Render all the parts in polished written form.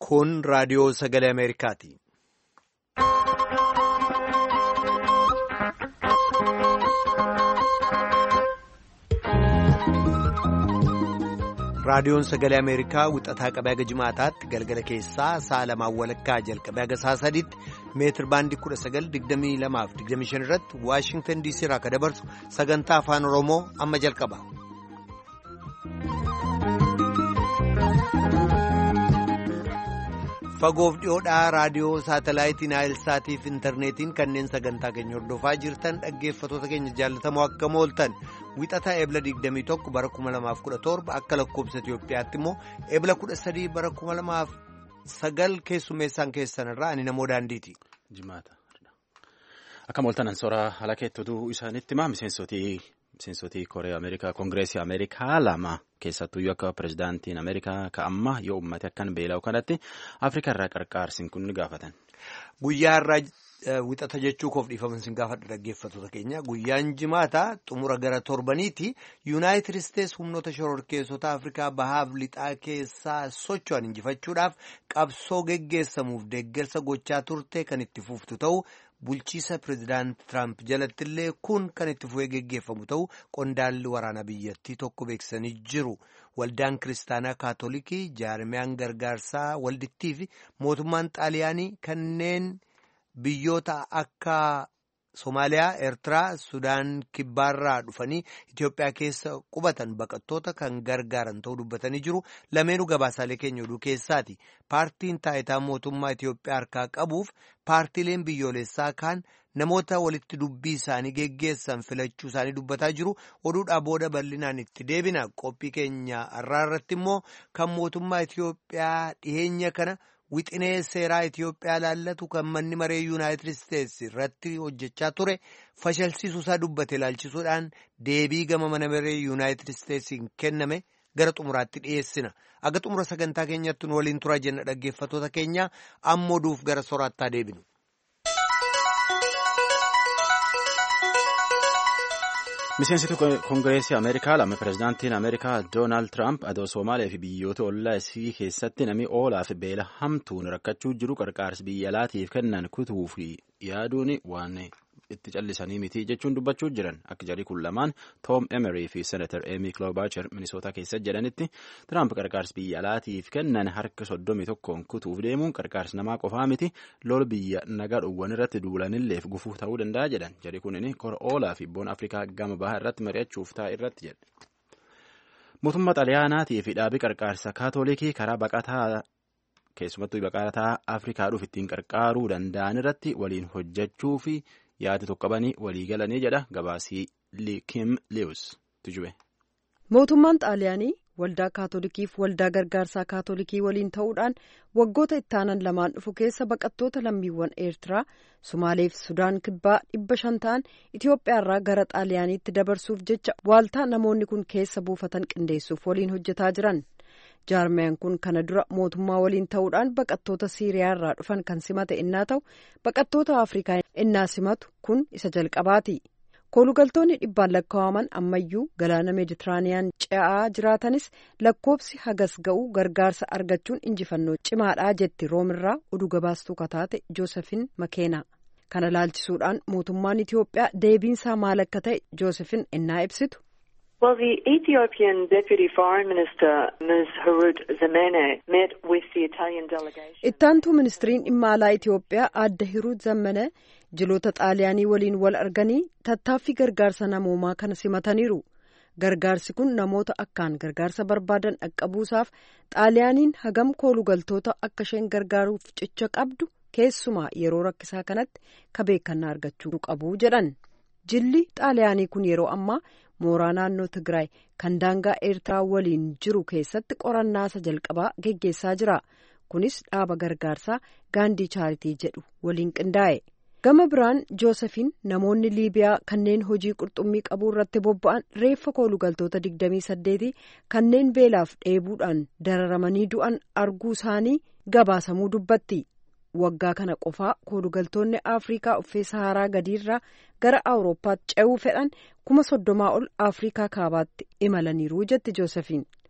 Kun raadiyoo sagalee Ameerikaati. Raadiyoon sagalee Ameerikaa wixataa qabee haga jimaataatti galgala keessaa sa'a lamaan walakkaa jalqabee haga sa'a sadiitti meetir baandii 1922-25 irratti Waashingtan DC irraa akka dabarsu sagantaa afaan Oromoo amma jalqaba. Fagoof dhiyoodhaa raadiyoo saatalaayitii Naayilsaatii fi intarneetiin kanneen sagantaa keenya hordofaa jirtan dhaggeeffatoota keenya jaallatamoo akka mooltan wixataa eebla 21 bara 2017 akka lakkoobsa Itiyoophiyaatti immoo eebla 13 bara 2009 keessummeessaan keessan irraa ani namoo daandiiti. Jimaata. Akka mooltan ansooraa haala keettotuu isaaniitti maa miseensoti Kooriyaa Ameerikaa Koongireesii Ameerikaa lama keessattuyyuu akka pirezidaantiin Ameerikaa ka'amma yoo uummate akkan beela'u kanatti Afrikaa irraa qarqaarsiin kun ni gaafatan. Guyyaa irraa wixata jechuu koof dhiifaman sin gaafadha dhaggeeffatoota keenya guyyaan jimaata xumura gara torbaniiti Yuunaayitid Isteets humnoota shororkeessota Afrikaa bahaaf lixaa keessaa socho'an injifachuudhaaf qabsoo geggeessamuuf deeggarsa gochaa turte kan itti fuftu ta'u. Bulchiisa pirezidaant Tiraamp jalattillee kun kan itti fufee geggeeffamu ta'u qondaalli waraana biyyattii tokko beeksisanii jiru. Waldaan kiristaanaa kaatolikii jaarmiyaan gargaarsaa waldittii fi mootummaan xaaliyaanii kanneen biyyoota akka Somaaliyaa, Eertiraa, Sudaan kibbaarraa dhufanii Itiyoophiyaa keessa qubatan baqattoota kan gargaaran ta'uu dubbatanii jiru. Lameenuu gabaasaalee keenya oduu keessaati. Paartiin taayitaa mootummaa Itiyoophiyaa harkaa qabuuf paartiileen biyyoolessaa kaan namoota walitti dubbii isaanii geggeessan filachuu isaanii dubbataa jiru. Oduudhaa booda bal'inaan itti deebina. Qophii keenya har'aa irratti immoo kan mootummaa Itiyoophiyaa dhiyeenya kana. Wixinee seeraa Itiyoophiyaa laallatu kan manni maree Yuunaayitid Isteets irratti hojjechaa ture fashalsiisuu isaa dubbate ilaalchisuudhaan deebii gama mana maree Yuunaayitid Isteetsiin kenname gara xumuraatti dhiyeessina. Aga xumura sagantaa keenyatti nu waliin turaa jenna dhaggeeffatoota keenya amma oduuf gara soraattaa deebinu. Miseensitu Koongireesii Ameerikaa lama pirezidaantiin Ameerikaa Doonaald Tiraamp adoo Somaaliyaa fi biyyoota ollaa isii keessatti namni oolaa fi beela hamtuun rakkachuu jiru qarqaarsi biyya alaatiif kennan kutuu fi yaaduun waan itti callisanii miti jechuun dubbachuu jiran akka jarri kun lamaan Tom Emery fi Senator Amy Klobuchar Minnesota keessa jedhanitti Tiraamp qarqaarsi biyya alaatiif kennan harka 31 kutuuf deemuun qarqaarsi namaa qofaa miti lol biyya nagaa dhuwwan irratti duulanilleef gufuu ta'uu danda'a jedhan jarri kunini kora oolaa fi boona Afrikaa gama bahaa irratti mari'achuuf ta'a irratti jedhe. Mootummaa Xaaliyaanaatii fi dhaabii qarqaarsa kaatolikii karaa baqataa keessumattuu baqataa Afrikaa dhuuf ittiin qarqaaruu danda'an irratti waliin hojjechuu fi yaada tokko qabanii walii galanii jedha gabaasii Kim Lewis tujube. Mootummaan Xaaliyaanii waldaa kaatolikiif waldaa gargaarsaa kaatolikii waliin ta'uudhaan waggoota ittaanan lamaan dhufu keessa baqattoota lammiiwwan Eertiraa, Sumaalee fi Sudaan kibbaa 500 ta'an Itiyoophiyaarraa gara Xaaliyaaniitti dabarsuuf jecha waaltaa namoonni kun keessa buufatan qindeessuuf waliin hojjetaa jiran. Jaarmiyaan kun kana dura mootummaa waliin ta'uudhaan baqattoota Siiriyaarraa dhufan kan simate innaa ta'u baqattoota Afrikaa innaa simatu kun isa jalqabaati. Koolugaltoonni dhibbaan lakkaa'aman ammayyuu galaana Meeditiraaniyaan ce'aa jiraatanis lakkoobsi hagas ga'u gargaarsa argachuun injifannoo cimaadhaa jetti Roomirraa oduu gabaastuu kataate Joosefin Makeenaa. Kana laalchisuudhaan mootummaan Itiyoophiyaa deebiinsaa maal akka ta'e Joosefin innaa ibsitu. Well, the Ethiopian Deputy Foreign Minister, Ms. Hirut Zemene, met with the Italian delegation. Ittaantuu ministiriin dhimma alaa Itiyoophiyaa aadde Hirut Zemene jiloota Xaaliyaanii waliin wal arganii tattaaffii gargaarsa namoomaa kana simataniiru. Gargaarsi kun namoota akkaan gargaarsa barbaadan dhaqqabuusaaf Xaaliyaaniin hagam koolugaltoota akka isheen gargaaruuf cicha qabdu keessumaa yeroo rakkisaa kanatti kabeekannaa argachuu qabu jedhan. Jilli Xaaliyaanii kun yeroo ammaa mooraa naannoo Tigraay kan daangaa Eertiraa waliin jiru keessatti qorannaasa jalqabaa geggeessaa jira. Kunis dhaaba gargaarsaa Gaandii Chaaritii jedhu waliin qindaa'e. Gama biraan Joosefin namoonni Liibiyaa kanneen hojii qurxummii qabuu irratti bobba'an reeffa koolugaltoota 28 kanneen beelaaf dheebuudhaan dararamanii du'an arguu isaanii gabaasamuu dubbatti. Waggaa kana qofaa koolugaltoonni Afrikaa uffee Saharaa gadiirraa gara Awurooppaatti ce'uu fedhan 30,000 ol Afrikaa kaabaatti imalaniiru jetti Joosefin.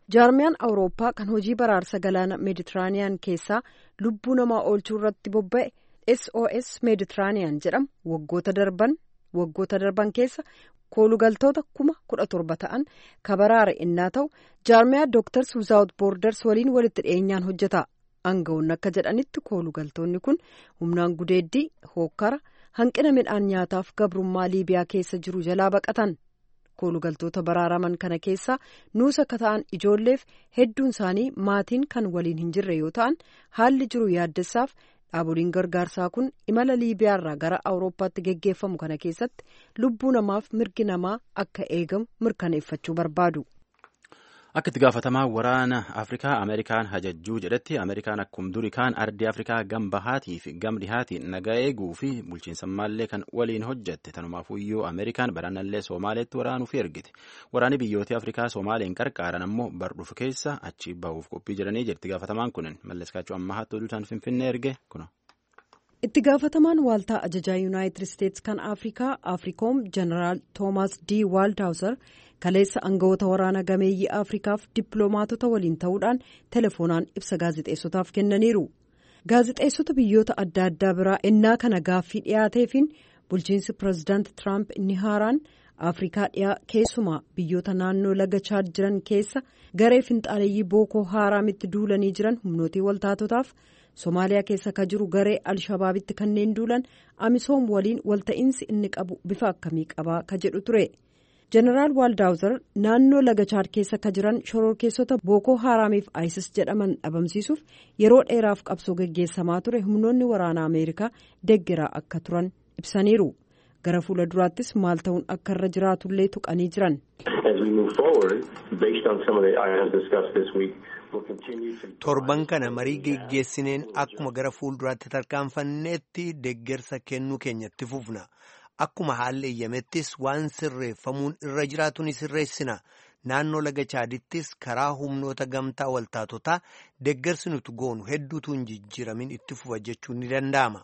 Jaarmiyaan Awurooppaa kan hojii baraarsa galaana Meeditiraaniyaan keessaa lubbuu namaa oolchuu irratti bobba'e SOS Meeditiraaniyaan jedhamu waggoota darban keessa koolugaltoota 17,000 ta'an kabaraare innaa ta'u jaarmiyaa Doctors Without Borders waliin walitti dhiyeenyaan hojjeta. Aangawoonni akka jedhanitti koolugaltoonni kun humnaan gudeeddii, hookkara, hanqina midhaan nyaataaf gabrummaa Liibiyaa keessa jiru jalaa baqatan. Koolugaltoota baraaraman kana keessa nuusa akka ta'an ijoolleef hedduun isaanii maatiin kan waliin hin jirre yoo ta'an haalli jiru yaaddessaaf dhaaboliin gargaarsaa kun imala Liibiyaarraa gara Awurooppaatti geggeeffamu kana keessatti lubbuu namaaf mirgi namaa akka eegamu mirkaneeffachuu barbaadu. Akka itti gaafatamaa waraana Afrikaa Ameerikaan hajajjuu jedhetti Ameerikaan akkuma durii kaan ardii Afrikaa gam bahaatii fi gam dhihaatii nagaa eeguu fi bulchiinsammaallee kan waliin hojjette tanumaafuyyuu Ameerikaan baranallee Soomaaleetti waraanuuf ergite. Waraanni biyyoota Afrikaa Soomaaliin qarqaaran ammoo bardhuuf keessa achi bahuuf qophii jedhanii jirti gaafatamaan kunin malleskaachuu amma hattuu duutaan Finfinnee erge kuna. Itti gaafatamaan waaltaa ajajaa Yuunaayitid Isteetsi kan Afrikaa Afriikoom Jeneraal Toomaas D. Waaldhaawuser kaleessa aangawoota waraana gameeyyii Afrikaaf dippiloomaatota waliin ta'uudhaan telefoonaan ibsa gaazexeessotaaf kennaniiru. Gaazexeessota biyyoota adda addaa biraa ennaa kana gaaffii dhiyaateefiin bulchiinsi pireezidaanti Tiraamp inni haaraan Afrikaa dhiyaa keessumaa biyyoota naannoo laga Chaad jiran keessa garee finxaaleeyyii Bookoo Haaraamitti duulanii jiran humnootii waltaatotaaf Somaaliyaa keessa ka jiru garee Alshabaabitti kanneen duulan Amisoom waliin walta'iinsi inni qabu bifa akkamii qabaa ka jedhu ture. Jeneraal Waaldhaawuser naannoo laga Chaad keessa ka jiran shororkeessota Bookoo Haaraamiif ISIS jedhaman dhabamsiisuuf yeroo dheeraaf qabsoo geggeessamaa ture humnoonni waraanaa Ameerikaa deeggaraa akka turan ibsaniiru. Gara fuula duraattis maal ta'uun akka irra jiraatullee tuqanii jiran. Torban kana marii geggeessineen akkuma gara fuulduraatti tarkaanfanneetti deeggarsa kennuu keenyatti fufna. Akkuma haalli eeyyamettis waan sirreeffamuun irra jiraatu ni sirreessina. Naannoo laga Chaadittis karaa humnoota gamtaa waltaatotaa deeggarsi nuti goonu hedduutu hin jijjiiramin itti fufa jechuun ni danda'ama.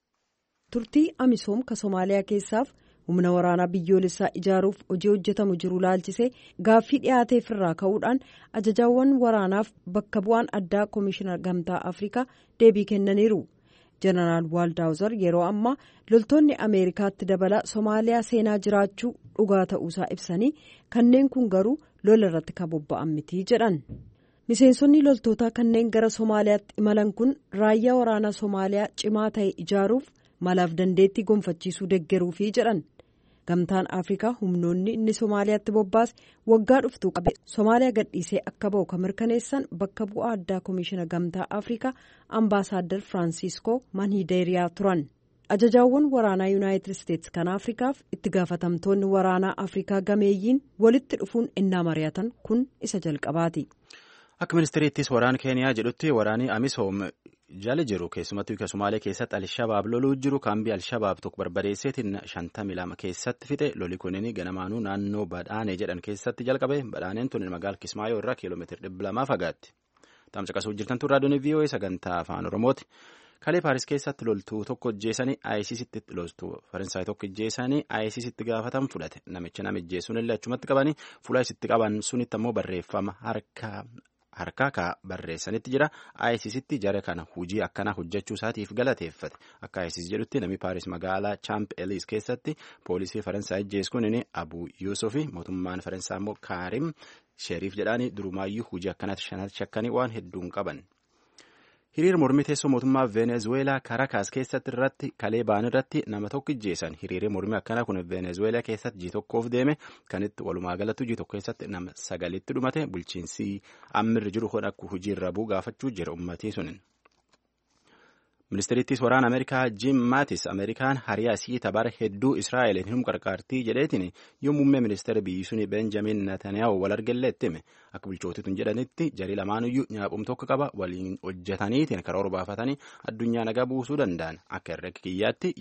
Turtii Amisoom ka Somaaliyaa keessaaf humna waraanaa biyyoolessaa ijaaruuf hojii hojjetamu jiru laalchisee gaaffii dhiyaateef irraa ka'uudhaan ajajaawwan waraanaaf bakka bu'aan addaa Koomishinar Gamtaa Afrikaa deebii kennaniiru. Jeneraal Waaldhaawuser yeroo ammaa loltoonni Ameerikaatti dabalaa Somaaliyaa seenaa jiraachuu dhugaa ta'uusaa ibsanii kanneen kun garuu lola irratti ka bobba'an miti jedhan. Miseensonni loltootaa kanneen gara Somaaliyaatti imalan kun raayyaa waraanaa Somaaliyaa cimaa ta'e ijaaruuf malaaf dandeettii gonfachiisuu deeggaruufi jedhan. Gamtaan Afrikaa humnoonni inni Somaaliyaatti bobbaase waggaa dhuftuu qabe Somaaliyaa gadhiisee akka ba'u kan mirkaneessan bakka bu'aa addaa Koomishina Gamtaa Afrikaa Ambaasaadder Firaansiskoo Manhiideeriyaa turan. Ajajaawwan waraanaa Yuunaayitid Isteetsi kan Afrikaaf itti gaafatamtoonni waraanaa Afrikaa gameeyyiin walitti dhufuun innaa mari'atan kun isa jalqabaati. Akka ministeeriittis waraana Keeniyaa jedhutti waraanni Amisoom jala jiru keessumattuu akka Somaalee keessatti Alshabaab loluu jiru kaambii Alshabaab tokko barbadeesseetiin 52 keessatti fixe loli kunniin ganamaanuu naannoo Badhaanee jedhan keessatti jalqabe. Badhaaneen tun magaalaa Kismaayoo irraa kiiloomeetira 200 fagaatti. Tamsa qasuu jirtantu raadiyoon VOA sagantaa afaan Oromooti. Kalee Paaris keessatti loltuu tokko ajjeesanii ISISitti loltuu Faransaay tokko ajjeesanii ISISitti gaafatan fudhate. Namicha namijjeessuun illee achumatti qabanii fuula isitti qaban sunitti ammoo barreeffama harkaa ka barreessanitti jira. ISISitti jara kana hujii akkanaa hojjechuu isaatiif galateeffate. Akka ISIS jedhutti namni Paaris magaalaa Champ Elise keessatti poolisii Faransaay ajjeessuun Abu Yuusufi mootummaan Faransaay immoo Kaarim Sheriif jedhaanii durumaayyuu hujii akkanatti shanatti shakkanii waan hedduun qaban. Hiriira mormii teessoo mootummaa Venezuelaa Caracas keessatti irratti kalee ba'an irratti nama tokko ajjeesan. Hiriirri mormii akkanaa kun Venezuelaa keessatti ji tokkoof deeme kanitti walumaa galatti ji tokko keessatti nama 9 dhumate bulchiinsi ammirri jiru kun akka hojii irra bu'u gaafachuu jira ummatii sunin. Ministeerittis waraana Ameerikaa Jim Mattis Ameerikaan hariyaa isii tabara hedduu Israa'eliin hin qarqaartii jedheetiin yoo muummee ministeera biyyi suni Benjamin Netanyahu wal argalleetti hime. Akka bulchootituun jedhanitti jarii lamaanuyyuu nyaaphuun tokko qaba waliin hojjetaniitiin karoora baafatanii addunyaa nagaa buusuu danda'an. Akka herrega kiyyaatti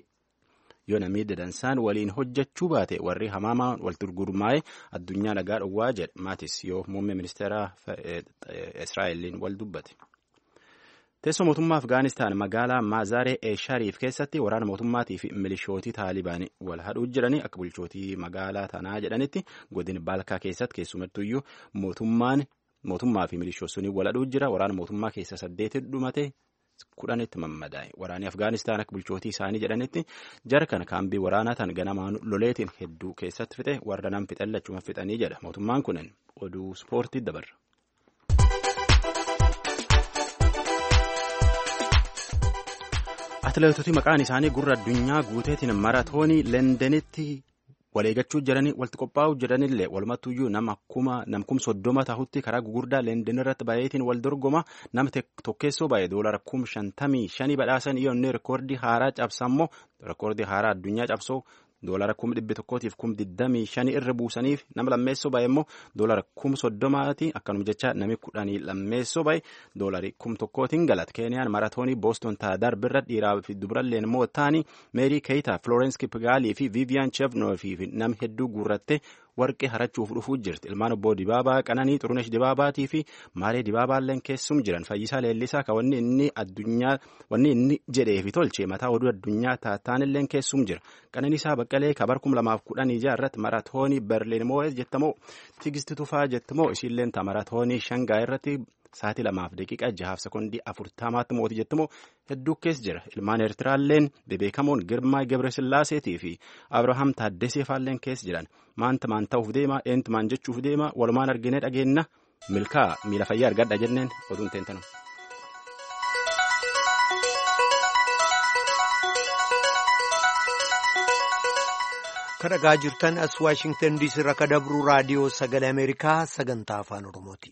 yoo namni dadansaan waliin hojjechuu baate warri hamaamaan walitti gurmaa'ee addunyaa nagaa dhowwaa jedhe Mattis yoo muummee ministeera Israa'eliin wal dubbate. Teessoo mootummaa Afgaanistaan magaalaa Maazaaree Shariif keessatti waraana mootummaatii fi milishootii Taalibaanii wal hadhuu jiranii akka bulchootii magaalaa tanaa jedhanitti godina Baalkaa keessatti keessumattuyyuu mootummaan mootummaa fi milishoonni waladhuu jira. Waraana mootummaa keessa 8 dhumate 10 mammadaa'e. Waraanni Afgaanistaan akka bulchootii isaanii jedhanitti jara kana kaambii waraanaa tan ganamaan loleetiin hedduu keessatti fixe warra nam fixan lachuma fixanii jedha. Mootummaan kunin oduu ispoortii dabarra. Atileetota maqaan isaanii gurra addunyaa guuteetiin maratoonii Londonitti waleegachuu jiranii walitti qophaa'uu jiranillee walumattuyyuu nama kuma 30 tahutti karaa gugurdaa London irratti baay'eetiin wal dorgoma nama tokkeessoo baay'ee $55 badhaasan yoonni rekoordii haaraa cabsammoo rekoordii haaraa addunyaa cabsoo $1,125 irra buusaniif nama lammeessoo baay'ee immoo $30,000 akkanuma jecha nami 10 lammeessoo baay'ee $1,000 galata. Keeniyaan maratoonii Booston darbe irra dhiiraa fi dubaralleen immoo taanii Meerii Keeyita, Florence Kipgaalii fi Vivian Chevnoo fi nam hedduu guurratte warqee harachuuf dhufuu jirti. Ilmaan obbo Dibaabaa, Qananii Xurunesh Dibaabaatii fi Maaree Dibaabaalleen keessum jiran. Fayyisaa Leellisaa ka wanni inni jedhee fi tolchee mataa oduu addunyaa taataanilleen keessum jira. Qananiisaa Baqqalee ka bara 2016 irratti maratoonii Berliin moo'ee jettamoo Tigisti Tufaa jettamoo isiilleen ta maratoonii Shangaay irratti sa'aatii 2 daqiiqaa 6 sekondii 40 mooti jettamoo hedduu keessa jira. Ilmaan Eertiraalleen bebeekamoon Girmaa Gebresillaaseetii fi Abrahaam Taaddesee faalleen keessa jiran. Maanta maan ta'uuf deema eentu maan jechuuf deema walumaan arginee dhageenna milkaa miila fayyaa argadha jenneen oduun teentanu. Kadhagaa jirtan as Waashingtan DC irraa ka dabru raadiyoo sagalee Ameerikaa sagantaa afaan Oromooti.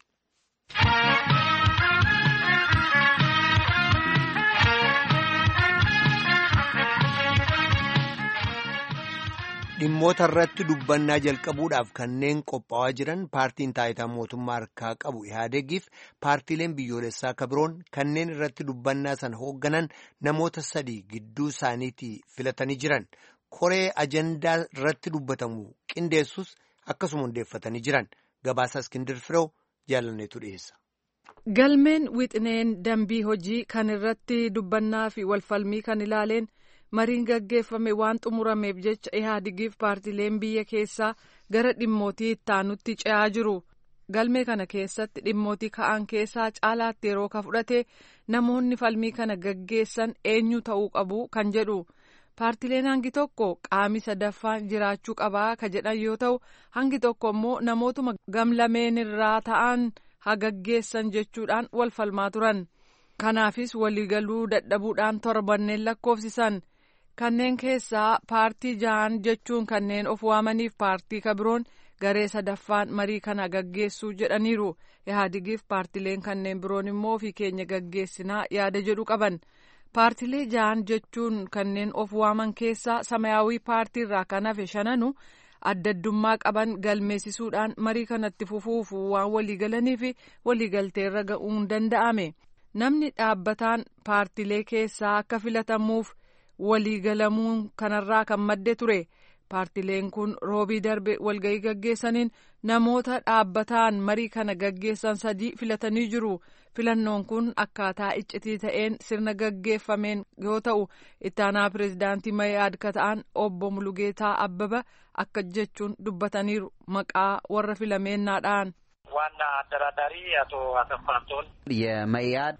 Dhimmoota irratti dubbannaa jalqabuudhaaf kanneen qophaa'aa jiran paartiin taayitaa mootummaa harkaa qabu Ihaadegiif paartiileen biyyoolessaa kabiroon kanneen irratti dubbannaa sana hoogganan namoota 3 gidduu isaaniitii filatanii jiran. Koree ajandaa irratti dubbatamu qindeessus akkasuma hundeeffatanii jiran. Gabaasa Iskindir Fireew jaalanneetu dhiyeessa. Galmeen wixineen dambii hojii kan irratti dubbannaa fi walfalmii kan ilaaleen mariin gaggeeffame waan xumurameef jecha Ihaadegiif paartileen biyya keessaa gara dhimmootii ittaanutti ce'aa jiru. Galmee kana keessatti dhimmootii ka'an keessaa caalaatti yeroo ka fudhate namoonni falmii kana gaggeessan eenyu ta'uu qabu kan jedhu. Paartileen hangi tokko qaami sadaffaan jiraachuu qabaa ka jedhan yoo ta'u hangi tokko immoo namootuma gamlameen irraa ta'an haa gaggeessan jechuudhaan wal falmaa turan. Kanaafis waliigaluu dadhabuudhaan torbanneen lakkoofsisan. Kanneen keessaa paartii ja'an jechuun kanneen of waamaniif paartii kabiroon garee sadaffaan marii kana gaggeessuu jedhaniiru. Ihaadegiif paartileen kanneen biroon immoo ofii keenya gaggeessinaa yaada jedhu qaban. Paartilee ja'an jechuun kanneen of waaman keessaa Samayaawii paartii irraa kan hafe 5 addaddummaa qaban galmeessisuudhaan marii kanatti fufuuf waan waliigalanii fi waliigalteerra ga'uun danda'ame. Namni dhaabbataan paartilee keessaa akka filatamuuf waliigalamuun kanarraa kan madde ture. Paartileen kun roobii darbe walga'ii gaggeessaniin namoota dhaabbataan marii kana gaggeessan 3 filatanii jiru. Filannoon kun akkaataa iccitii ta'een sirna gaggeeffameen yoo ta'u ittaanaa pireezidaantii Mayaad ka ta'an obbo Mulugeetaa Abbaba akka jechuun dubbataniiru maqaa warra filameennaadhaan. ዋና አደራዳሪ አቶ አሰፋ አንቶን የመያድ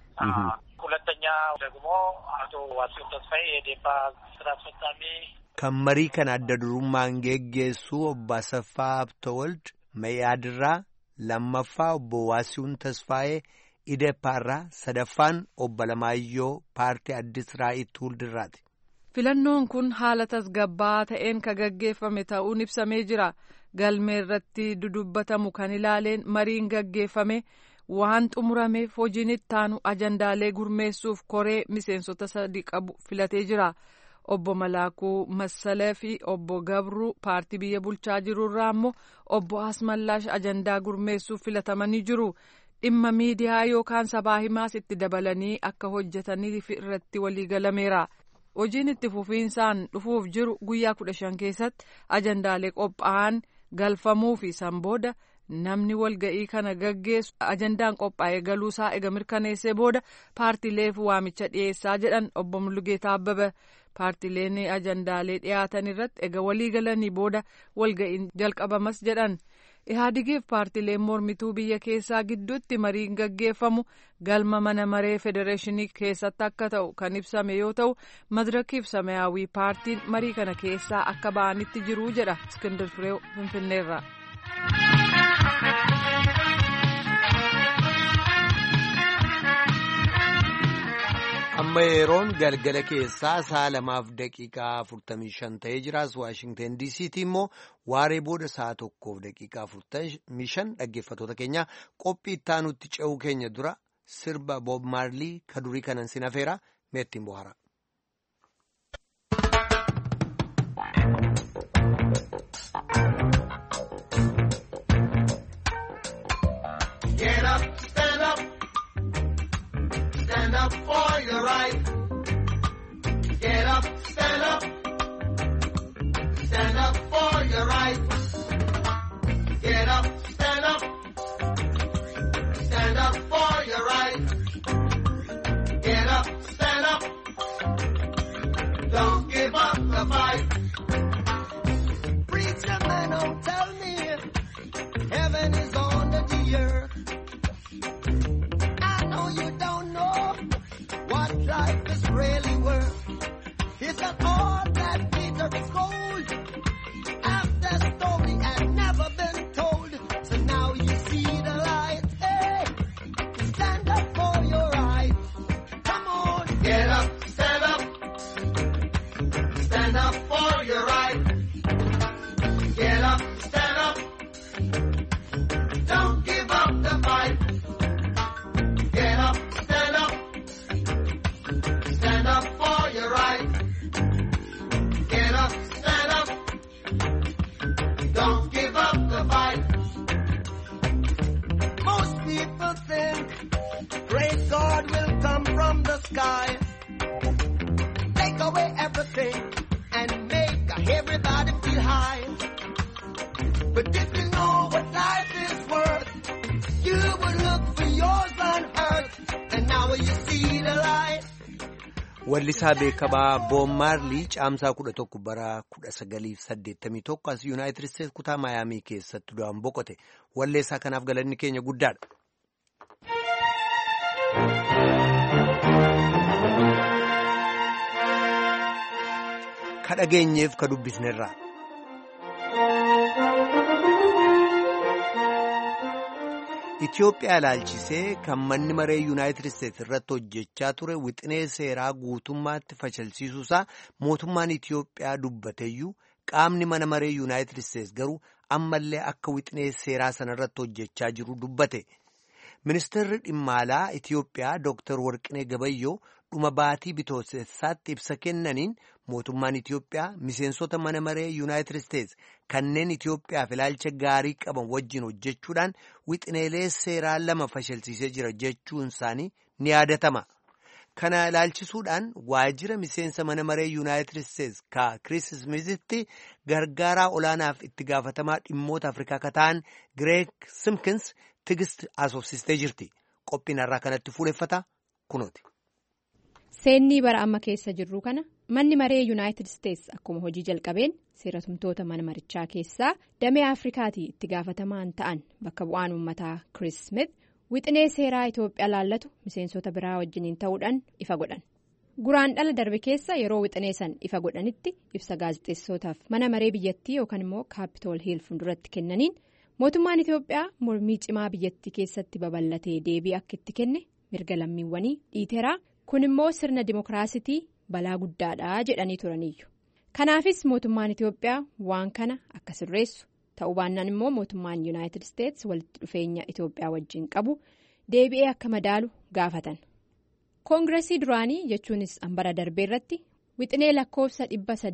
ሁለተኛ ደግሞ አቶ ዋሲሁን ተስፋዬ የዴፓ ስራ አስፈጻሚ kan marii kana adda durummaan geggeessu obbo Asaffaa Habtawald Mayaadirraa, lammaffaa obbo Waasiyuun Tasfaayee Ideeppaarraa, sadaffaan obbo Lamaayyoo paartii Addis Raa'ii Tuuldirraati. Filannoon kun haala tasgabbaa'aa ta'een ka gaggeeffame ta'uun ibsamee jira. Galmee irratti dudubbatamu kan ilaaleen mariin gaggeeffame waan xumurameef hojiin ittaanu ajandaalee gurmeessuuf koree miseensota 3 qabu filatee jira. Obbo Malaakuu Massalee fi obbo Gabruu paartii biyya bulchaa jirurraa immoo obbo Asmallaash ajandaa gurmeessuuf filatamanii jiru. Dhimma miidiyaa yookaan sabaa himaas itti dabalanii akka hojjetaniif irratti waliigalameera. Hojiin itti fufiinsaan dhufuuf jiru guyyaa 15 keessatti ajandaalee qophaa'an galfamuu fi san booda namni walga'ii kana gaggeessu ajandaan qophaa'ee galuusaa ega mirkaneessee booda paartileef waamicha dhiyeessaa jedhan obbo Mulugeetaa Abbaba. Paartileen ajandaalee dhiyaatan irratti ega walii galanii booda walga'iin jalqabamas jedhan. Ihaadegiif paartileen mormituu biyya keessaa gidduutti mariin gaggeeffamu galma mana maree federeeshinii keessatti akka ta'u kan ibsame yoo ta'u madirakiif samayaawii paartiin marii kana keessaa akka ba'anitti jiru jedha Iskindir Fireew Finfinneerraa. amma yeroon galgala keessaa 2:45 ta'ee jiraas Waashingten DC'tti immoo waaree booda 1:45 dhaggeeffatoota keenya qophii ittaanutti ce'uu keenya dura sirba Bob Marley ka durii kanan sin hafeera meettiin bohaara. Stand up for your right. Get up, stand up. Stand up for your right. Get up, stand up. Stand up for your right. Get up, stand up. Don't give up the fight. Preacher man, don't tell me heaven is under the earth. I know you don't know what life is really worth. It's not all that Peter is gold. After story had never been told. So now you see the light. Hey, stand up for your right. Come on, get up, stand up. Stand up for your right. Get up, stand up. Don't give up the fight. Get up, stand up. Stand up for your right. Get up, stand up. Don't give up the fight. Most people think great God will come from the sky, take away everything and make everybody feel high. But if you know what life is worth, you would look for yours on earth, and now you see the light. Wallisaa beekamaa Bob Marley caamsaa 11 bara 1981 as Yuunaayitid Isteetsi kutaa Maayaamii keessatti du'aan boqote. Walleessaa kanaaf galanni keenya guddaadha. Ka dhageenyeef ka dubbisnerraa. Itoophiyaa ilaalchisee kan manni maree Yuunaayitid Isteetsi irratti hojjechaa ture wixinee seeraa guutummaatti fashalsiisuusaa mootummaan Itoophiyaa dubbateeyyuu qaamni mana maree Yuunaayitid Isteetsi garuu ammallee akka wixinee seeraa sanarratti hojjechaa jiru dubbate. Ministeerri dhimma alaa Itoophiyaa Dr. Warqinee Gabayyoo dhuma baatii bitootessaatti ibsa kennaniin mootummaan Itoophiyaa miseensota mana maree Yuunaayitid Isteetsi kanneen Itoophiyaaf ilaalcha gaarii qaban wajjin hojjechuudhaan wixineelee seeraa 2 fashalsiisee jira jechuun isaanii ni yaadatama. Kana ilaalchisuudhaan waajjira miseensa mana maree Yuunaayitid Isteetsi ka Chris Smithitti gargaaraa olaanaaf itti gaafatamaa dhimmoota Afrikaa ka ta'an Greg Simkins Tigist asoofsistee jirti. Qophiin har'aa kanatti fuuleffata kunooti. Seenni bara amma keessa jirru kana manni maree Yuunaayitid Isteetsi akkuma hojii jalqabeen seeratumtoota mana marichaa keessaa damee Afrikaatii itti gaafatamaan ta'an bakka bu'aan uummataa Chris Smith wixinee seeraa Itoophiyaa laallatu miseensota biraa wajjiniin ta'uudhaan ifa godhan. Guraandhala darbe keessa yeroo wixinee san ifa godhanitti ibsa gaazexeessootaaf mana maree biyyattii yookaan immoo Kaapitool Hiil fuulduratti kennaniin mootummaan Itoophiyaa mormii cimaa biyyattii keessatti babal'atee deebii akka itti kenne mirga lammiiwwanii dhiiteeraa. Kun immoo sirna dimookiraasitii balaa guddaadha jedhanii turaniiyyu. Kanaafis mootummaan Itoophiyaa waan kana akka sirreessu ta'uu baannaan immoo mootummaan Yuunaayitid Isteetsi walitti dhufeenya Itoophiyaa wajjin qabu deebi'ee akka madaalu gaafatan. Koongireesii duraanii jechuunis hambara darbee irratti wixinee lakkoofsa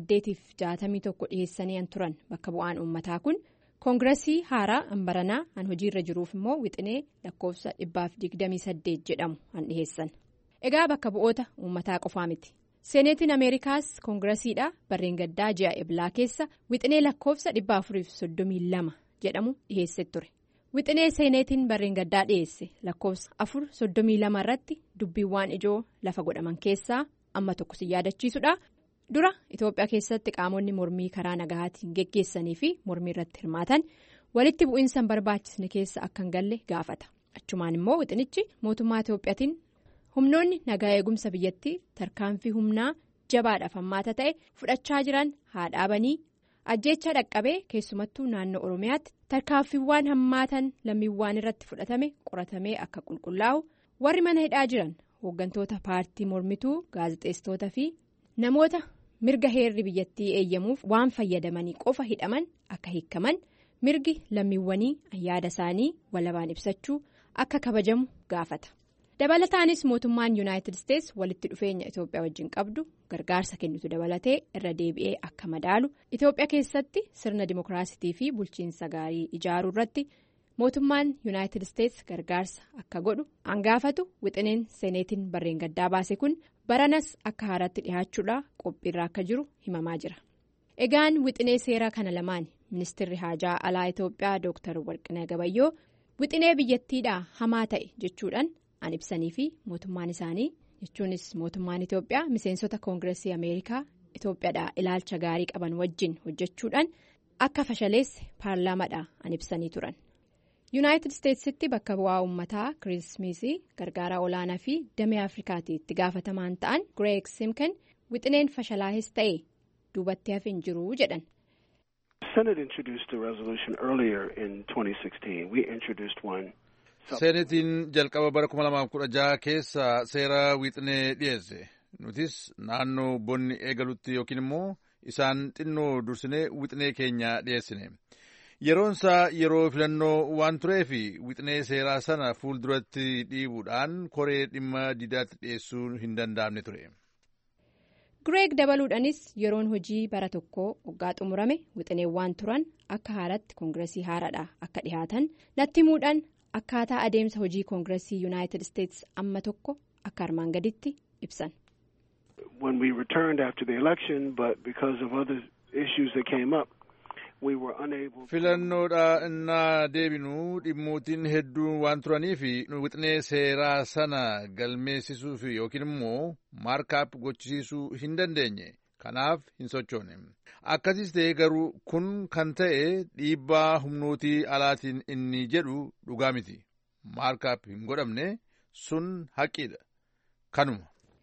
861 dhiyeessanii turan bakka bu'aan uummataa kun koongireesii haaraa hambaranaa han hojiirra jiruuf immoo wixinee lakkoofsa 428 jedhamu han dhiyeessan. Egaa bakka bu'oota uummataa qofaa miti. Seeneetiin Ameerikaas koongiresiidhaa barreen gaddaa ji'a eblaa keessa wixinee lakkoofsa 432 jedhamu dhiyeessee ture. Wixinee seeneetiin barreen gaddaa dhiyeesse lakkoofsa 432 irratti dubbiiwwan ijoo lafa godhaman keessaa amma tokko si yaadachiisudha. Dura Itoophiyaa keessatti qaamonni mormii karaa nagahaatiin geggeessanii fi mormii irratti hirmaatan walitti bu'iinsa hin barbaachisne keessa akka hin galle gaafata. Achumaan immoo wixinichi mootummaa Itoophiyaatiin humnoonni nagaa eegumsa biyyattii tarkaanfii humnaa jabaadhaaf hammaata ta'e fudhachaa jiran haa dhaabanii ajjeechaa dhaqqabee keessumattuu naannoo Oromiyaatti tarkaanfiiwwan hammaatan lammiiwwan irratti fudhatame qoratamee akka qulqullaa'u warri mana hidhaa jiran hooggantoota paartii mormituu gaazexeessitoota fi namoota mirga heerri biyyattii eeyyamuuf waan fayyadamanii qofa hidhaman akka hiikaman mirgi lammiiwwanii yaada isaanii walabaan ibsachuu akka kabajamu gaafata. Dabalataanis mootummaan Yuunaayitid Isteets walitti dhufeenya Itoophiyaa wajjin qabdu gargaarsa kennitu dabalatee irra deebi'ee akka madaalu Itoophiyaa keessatti sirna dimookiraasiitii fi bulchiinsa gaarii ijaaruu irratti mootummaan Yuunaayitid Isteets gargaarsa akka godhu hangaafatu wixineen seeneetiin barreen gaddaa baase kun baranas akka haaraatti dhihaachuudhaa qophiirra akka jiru himamaa jira. Egaan wixinee seeraa kana lamaan ministeerri haajaa alaa Itoophiyaa Dr. Warqinee Gabayyoo wixinee biyyattiidhaa hamaa ta'e jechuudhaan an ibsanii fi mootummaan isaanii jechuunis mootummaan Itoophiyaa miseensota koongireesii Ameerikaa Itoophiyaadhaa ilaalcha gaarii qaban wajjin hojjechuudhaan akka fashaleesse paarlaamaadhaa an ibsanii turan. Yuunaayitid Isteetsitti bakka bu'aa uummataa Kiriismisii gargaaraa olaanaa fi damee Afrikaatti itti gaafatamaan ta'an Greg Simken wixineen fashalaa'es ta'e duubatti hafe hin jiru jedhan. Seenetiin jalqaba bara 2016 keessa seera wixinee dhiyeesse. Nutis naannoo bonni eegalutti yookiin immoo isaan xinnoo dursinee wixinee keenya dhiyeessine. Yeroonsaa yeroo filannoo waan tureef wixinee seeraa sana fuulduratti dhiibuudhaan koree dhimma didaatti dhiyeessuu hin danda'amne ture. Greg dabaluudhaanis yeroon hojii bara tokkoo waggaa xumurame wixineewwan turan akka haaratti koongireesii haaraadhaa akka dhihaatan natti himuudhaan akkaataa adeemsa hojii koongireesii Yuunaayitid Isteets amma tokko akka armaan gaditti ibsan. When we returned after the election, but because of other issues that came up, we were unable. Filannoodhaa innaa deebinuu dhimmootiin hedduun waan turaniif wixinee seeraa sana galmeessisuuf yookiin immoo maarkaap gochisiisuu hin dandeenye. Kanaaf hin sochoone. Akkasis ta'e garuu kun kan ta'e dhiibbaa humnootii alaatiin inni jedhu dhugaa miti. Maarkaap hin godhamne sun haqiidha. Kanuma.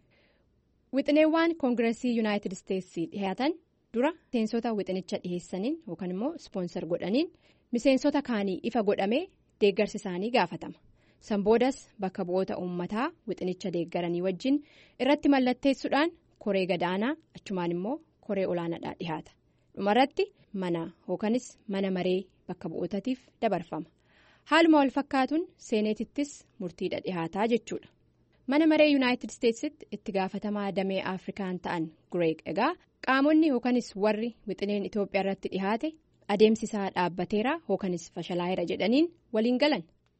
Wixineewwan koongireesii Yuunaayitid Isteetsii dhihaatan dura miseensota wixinicha dhiheessaniin yookaan immoo ispoonsar godhaniin miseensota kaanii ifa godhamee deeggarsi isaanii gaafatama. San boodas bakka bu'oota uummataa wixinicha deeggaranii wajjin irratti mallatteessuudhaan koree gadaanaa achumaan immoo koree olaanaadhaa dhihaata. Dhumarratti mana yookaanis mana maree bakka bu'ootaatiif dabarfama. Haaluma wal fakkaatuun seeneetittis murtiidha dhihaataa jechuudha. Mana maree Yuunaayitid Isteetsitti itti gaafatamaa damee Afrikaan ta'an Greg egaa qaamonni yookaanis warri wixineen Itoophiyaa irratti dhihaate adeemsisaa dhaabbateera yookaanis fashalaa'eera jedhaniin waliin galan.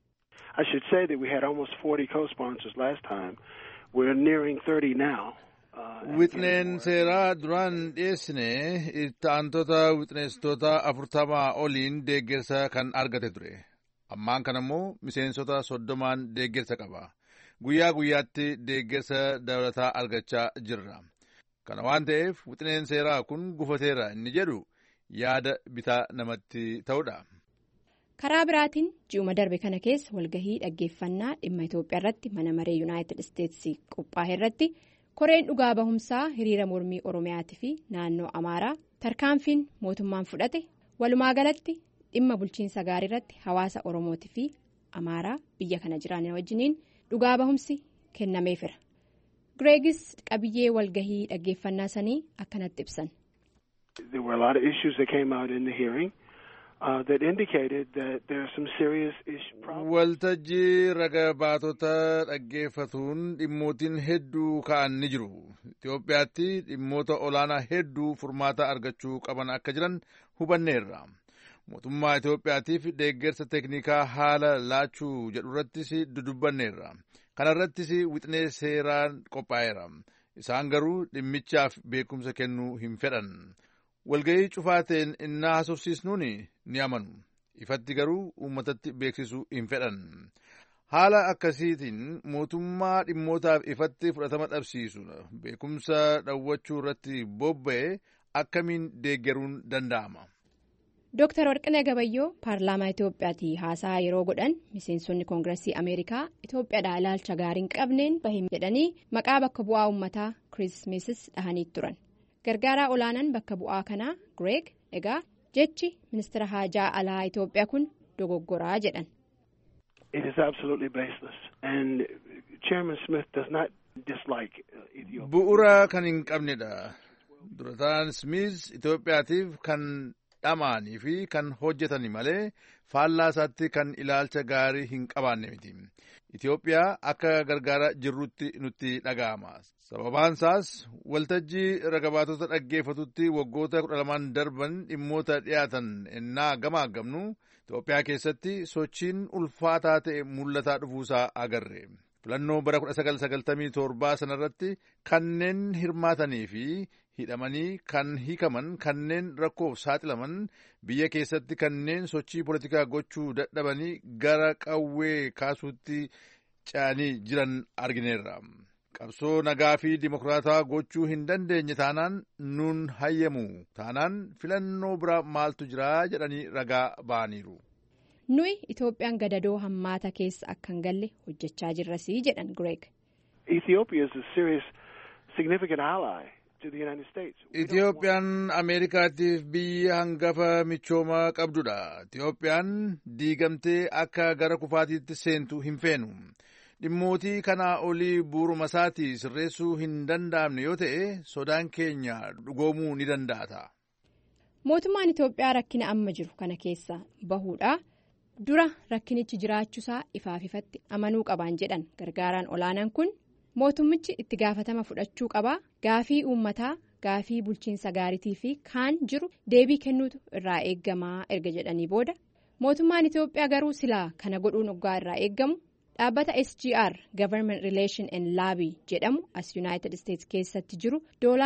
I should say that we had almost 40 co-sponsors last time. We're nearing 30 now. Wixineen seeraa duraan dhiyeessine itti aantota wixineessitoota 40 oliin deeggarsa kan argate ture. Ammaan kana immoo miseensota 30 deeggarsa qaba. Guyyaa guyyaatti deeggarsa dabalataa argachaa jirra. Kana waan ta'eef wixineen seeraa kun gufateera inni jedhu yaada bitaa namatti ta'udha. Karaa biraatiin ji'uma darbe kana keessa walgahii dhaggeeffannaa dhimma Itoophiyaa irratti mana maree Yuunaayitid Isteetsii qophaa'e irratti koreen dhugaa bahumsaa hiriira mormii Oromiyaatii fi naannoo Amaaraa tarkaanfiin mootummaan fudhate walumaa galatti dhimma bulchiinsa gaarii irratti hawaasa Oromootii fi Amaaraa biyya kana jiran wajjiniin dhugaa bahumsi kennameefira. Gregis qabiyyee walgahii dhaggeeffannaa sanii akkanatti ibsan. There were a lot of issues that came out in the hearing that indicated that there are some serious issues. Waltajjii raga baatota dhaggeeffatuun dhimmootiin hedduu ka'an ni jiru. Itoophiyaatti dhimmoota olaanaa hedduu furmaata argachuu qaban akka jiran hubanneerra. Mootummaa Itoophiyaatiif deeggarsa teeknikaa haala laachuu jedhu irrattis dudubbanneerra. Kana irrattis wixinee seeraan qophaa'eera. Isaan garuu dhimmichaaf beekumsa kennuu hin fedhan. Walgahii cufaateen innaa haasofsiisnuun ni amanu. Ifatti garuu uummatatti beeksisuu hin fedhan. Haala akkasiitiin mootummaa dhimmootaaf ifatti fudhatama dhabsiisu beekumsa dhawwachuu irratti bobba'e akkamiin deeggaruun danda'ama. Dr. Warqinee Gabayyoo paarlaamaa Itoophiyaatti haasaa yeroo godhan miseensonni koongireesii Ameerikaa Itoophiyaadhaa ilaalcha gaariin qabneen bahim jedhanii maqaa bakka bu'aa uummataa Chris Smiths dhahanii turan. Gargaaraa olaanaan bakka bu'aa kanaa Greg egaa jechi ministeera haajaa alaa Itoophiyaa kun dogoggoraa jedhan. It is absolutely baseless and Chairman Smith does not dislike Ethiopia. Bu'uura kan hin qabnedha. Durataan Smith Itoophiyaatiif kan dhamaanii fi kan hojjetani malee faallaa isaatti kan ilaalcha gaarii hin qabaanne miti. Itoophiyaa akka gargaara jirrutti nutti dhaga'ama. Sababaan isaas waltajjii ragabaatota dhaggeeffatutti waggoota 12 darban dhimmoota dhiyaatan ennaa gamaagamnu Itoophiyaa keessatti sochiin ulfaataa ta'e mul'ataa dhufuusaa agarre. Filannoo bara 1997 sanarratti kanneen hirmaatanii fi hidhamanii kan hiikaman kanneen rakkoof saaxilaman biyya keessatti kanneen sochii poolitikaa gochuu dadhabanii gara qawwee kaasuutti ce'anii jiran argineerra. Qabsoo nagaa fi dimokiraataa gochuu hin dandeenye taanaan nuun hayyamu taanaan filannoo bira maaltu jira jedhanii ragaa ba'aniiru. Nuyi Itoophiyaan gadadoo hammaata keessa akka hin galle hojjechaa jirrasii jedhan Greg. Ethiopia is a serious, significant ally. Itoophiyaan Ameerikaatiif biyya hangafa michoomaa qabdudha. Itoophiyaan diigamtee akka gara kufaatiitti seentu hin feenu. Dhimmootii kanaa olii buuruma isaatii sirreessuu hin danda'amne yoo ta'e sodaan keenya dhugoomuu ni danda'a. Mootummaan Itoophiyaa rakkina amma jiru kana keessa bahuudha. Dura rakkinichi jiraachuusaa ifaaf ifatti amanuu qabaan jedhan gargaaraan olaanaan kun. Mootummichi itti gaafatama fudhachuu qabaa gaafii uummataa gaafii bulchiinsa gaariitii fi kaan jiru deebii kennuutu irraa eeggamaa erga jedhanii booda mootummaan Itoophiyaa garuu silaa kana godhuun oggaa irraa eeggamu dhaabbata SGR Government Relation and Lobby jedhamu as United States keessatti jiru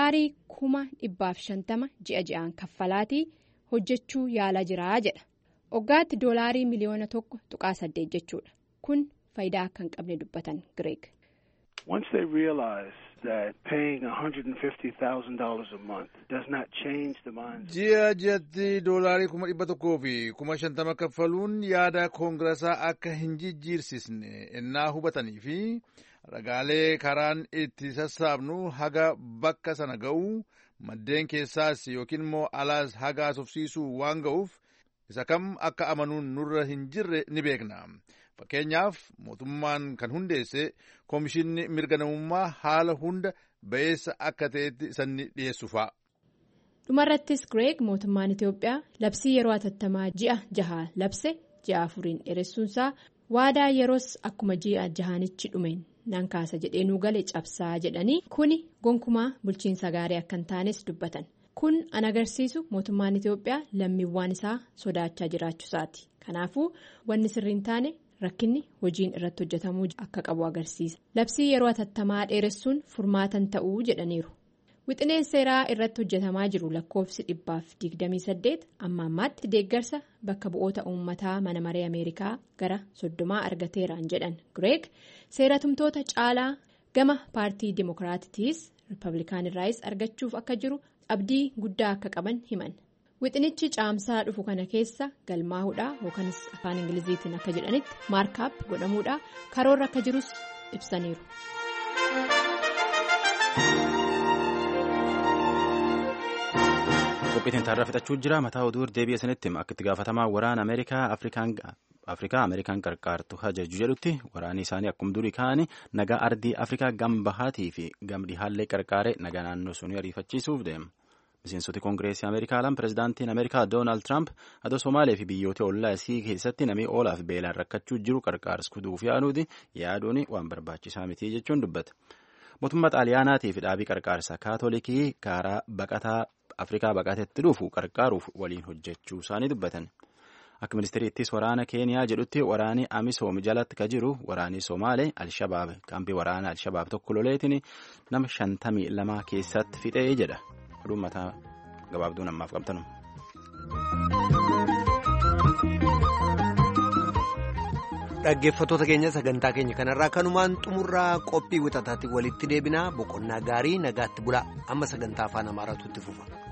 $150,000 ji'a ji'aan kaffalaatii hojjechuu yaalaa jiraa jedha. Oggaatti $1,800,000 jechuudha. Kun faayidaa akka hin qabne dubbatan Greg. Once they realize that paying $150,000 a month does not change the minds. Ji'atti $150,000 fi $50,000 kaffaluun yaada koongiraasaa akka hin jijjiirsisne ennaa hubatanii fi ragaalee karaan itti sassaabnu haga bakka sana ga'u maddeen keessaas yookiin immoo alaas haga asofsiisuu waan ga'uuf isa kam akka amanuun nurra hin jirre ni beekna. Fakkeenyaaf mootummaan kan hundeesse koomishinni mirga namummaa haala hunda ba'eessa akka ta'etti sanni dhiyeessuufa. Dhumarrattis Greg mootummaan Itoophiyaa labsii yeroo atattamaa ji'a 6 labse ji'a 4 dheeressuunsaa waadaa yeroos akkuma ji'a 6nichi dhumeen nan kaasa jedhee nuu gale cabsaa jedhanii kuni gonkumaa bulchiinsa gaarii akka hin taanes dubbatan. Kun an agarsiisu mootummaan Itoophiyaa lammiiwwan isaa sodaachaa jiraachuusaati. Kanaafuu wanni sirrii hin taane rakkinni hojiin irratti hojjetamuu akka qabu agarsiisa. Labsii yeroo atattamaa dheeressuun furmaatan ta'uu jedhaniiru. Wixineen seeraa irratti hojjetamaa jiru lakkoofsi 128 amma ammaatti deeggarsa bakka bu'oota uummataa mana maree Ameerikaa gara 30 argateeraan jedhan Greg seeratumtoota caalaa gama paartii Dimookiraatiitiis Riippablikaanirraayis argachuuf akka jiru abdii guddaa akka qaban himan. Wixinichi caamsaa dhufu kana keessa galmaa'uudhaa yookanis afaan Ingiliziitiin akka jedhanitti maarkaap godhamuudhaa karoorra akka jirus ibsaniiru. Qophiitiin taarraa fixachuu jira mataa oduu deebi'e sanitti akka itti gaafatamaa waraana Afrikaa Ameerikaan qarqaartu hajaju jedhutti waraanni isaanii akkuma durii ka'anii nagaa ardii Afrikaa gambahaatii fi gamdii haallee qarqaaree nagaa naannoo sunii ariifachiisuuf deema. Miseensoti Koongireesii Ameerikaa lama pirezidaantiin Ameerikaa Doonaald Tiraamp adoo Somaalee fi biyyoota ollaa isii keessatti namni oolaaf beelaan rakkachuu jiru qarqaarsa kuduuf yaaduun waan barbaachisaa miti jechuun dubbata. Mootummaa Xaaliyaanaatii fi dhaabii qarqaarsa Kaatolikii karaa baqataa Afrikaa baqateetti dhufu qarqaaruuf waliin hojjechuu isaanii dubbatan. Akka ministeeriittis waraana Keeniyaa jedhutti waraanni Amisoom jalatti ka jiru waraanni Somaalee Alshabaab kaampii waraana Alshabaab tokko loleetiin nama 52 keessatti fixee jedha. Oduun mataa gabaabduu namaaf qabtanu. Dhaggeeffattoota keenya sagantaa keenya kanarraa kanumaan xumurraa qophii wixataatti walitti deebinaa boqonnaa gaarii nagaatti bulaa amma sagantaa afaan Amaaraatu itti fufa.